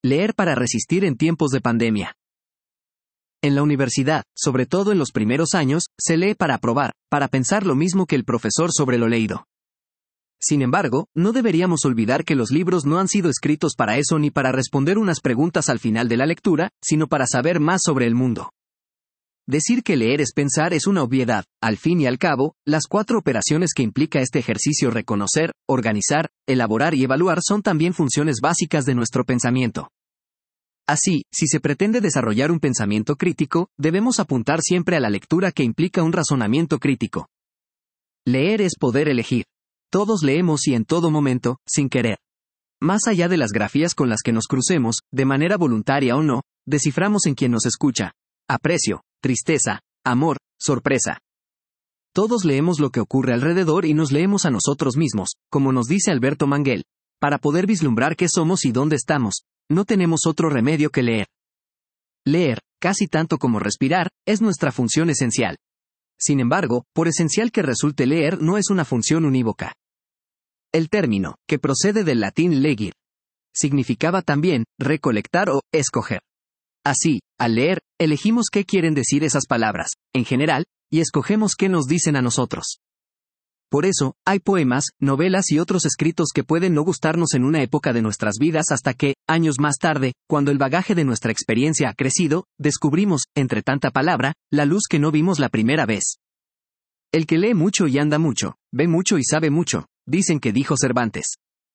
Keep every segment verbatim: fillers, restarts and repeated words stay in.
Leer para resistir en tiempos de pandemia. En la universidad, sobre todo en los primeros años, se lee para aprobar, para pensar lo mismo que el profesor sobre lo leído. Sin embargo, no deberíamos olvidar que los libros no han sido escritos para eso ni para responder unas preguntas al final de la lectura, sino para saber más sobre el mundo. Decir que leer es pensar es una obviedad. Al fin y al cabo, las cuatro operaciones que implica este ejercicio: reconocer, organizar, elaborar y evaluar, son también funciones básicas de nuestro pensamiento. Así, si se pretende desarrollar un pensamiento crítico, debemos apuntar siempre a la lectura que implica un razonamiento crítico. Leer es poder elegir. Todos leemos y en todo momento, sin querer. Más allá de las grafías con las que nos crucemos, de manera voluntaria o no, desciframos en quien nos escucha: aprecio, tristeza, amor, sorpresa. Todos leemos lo que ocurre alrededor y nos leemos a nosotros mismos, como nos dice Alberto Manguel. Para poder vislumbrar qué somos y dónde estamos, no tenemos otro remedio que leer. Leer, casi tanto como respirar, es nuestra función esencial. Sin embargo, por esencial que resulte, leer no es una función unívoca. El término, que procede del latín legir, significaba también recolectar o escoger. Así, al leer, elegimos qué quieren decir esas palabras, en general, y escogemos qué nos dicen a nosotros. Por eso, hay poemas, novelas y otros escritos que pueden no gustarnos en una época de nuestras vidas hasta que, años más tarde, cuando el bagaje de nuestra experiencia ha crecido, descubrimos, entre tanta palabra, la luz que no vimos la primera vez. El que lee mucho y anda mucho, ve mucho y sabe mucho, dicen que dijo Cervantes.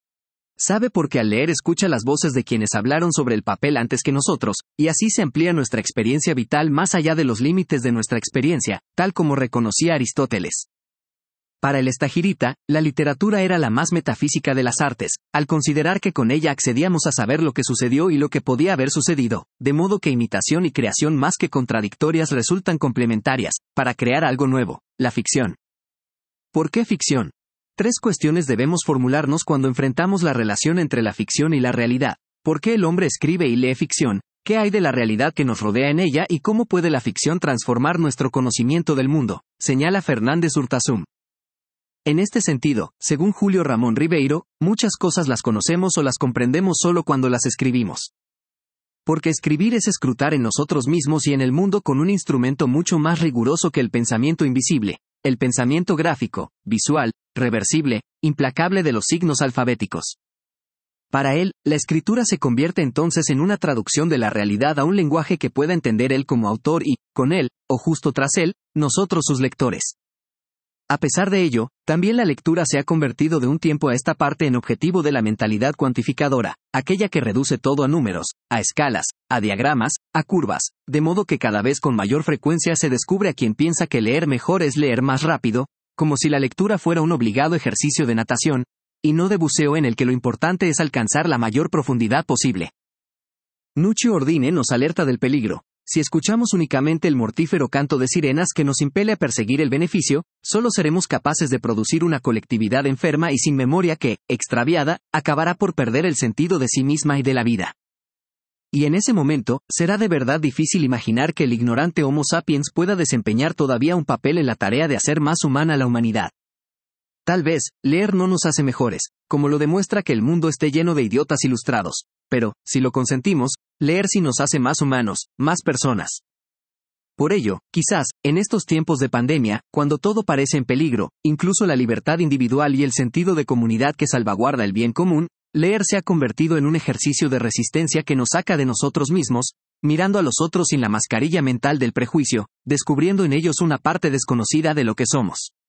Sabe porque al leer escucha las voces de quienes hablaron sobre el papel antes que nosotros, y así se amplía nuestra experiencia vital más allá de los límites de nuestra experiencia, tal como reconocía Aristóteles. Para el estagirita, la literatura era la más metafísica de las artes, al considerar que con ella accedíamos a saber lo que sucedió y lo que podía haber sucedido, de modo que imitación y creación más que contradictorias resultan complementarias, para crear algo nuevo, la ficción. ¿Por qué ficción? Tres cuestiones debemos formularnos cuando enfrentamos la relación entre la ficción y la realidad. ¿Por qué el hombre escribe y lee ficción? ¿Qué hay de la realidad que nos rodea en ella y cómo puede la ficción transformar nuestro conocimiento del mundo?, señala Fernández Urtasun. En este sentido, según Julio Ramón Ribeiro, muchas cosas las conocemos o las comprendemos solo cuando las escribimos. Porque escribir es escrutar en nosotros mismos y en el mundo con un instrumento mucho más riguroso que el pensamiento invisible, el pensamiento gráfico, visual, reversible, implacable de los signos alfabéticos. Para él, la escritura se convierte entonces en una traducción de la realidad a un lenguaje que pueda entender él como autor y, con él, o justo tras él, nosotros sus lectores. A pesar de ello, también la lectura se ha convertido de un tiempo a esta parte en objetivo de la mentalidad cuantificadora, aquella que reduce todo a números, a escalas, a diagramas, a curvas, de modo que cada vez con mayor frecuencia se descubre a quien piensa que leer mejor es leer más rápido, como si la lectura fuera un obligado ejercicio de natación, y no de buceo en el que lo importante es alcanzar la mayor profundidad posible. Nuccio Ordine nos alerta del peligro. Si escuchamos únicamente el mortífero canto de sirenas que nos impele a perseguir el beneficio, solo seremos capaces de producir una colectividad enferma y sin memoria que, extraviada, acabará por perder el sentido de sí misma y de la vida. Y en ese momento, será de verdad difícil imaginar que el ignorante Homo sapiens pueda desempeñar todavía un papel en la tarea de hacer más humana la humanidad. Tal vez, leer no nos hace mejores, como lo demuestra que el mundo esté lleno de idiotas ilustrados, pero, si lo consentimos, leer sí nos hace más humanos, más personas. Por ello, quizás, en estos tiempos de pandemia, cuando todo parece en peligro, incluso la libertad individual y el sentido de comunidad que salvaguarda el bien común, leer se ha convertido en un ejercicio de resistencia que nos saca de nosotros mismos, mirando a los otros sin la mascarilla mental del prejuicio, descubriendo en ellos una parte desconocida de lo que somos.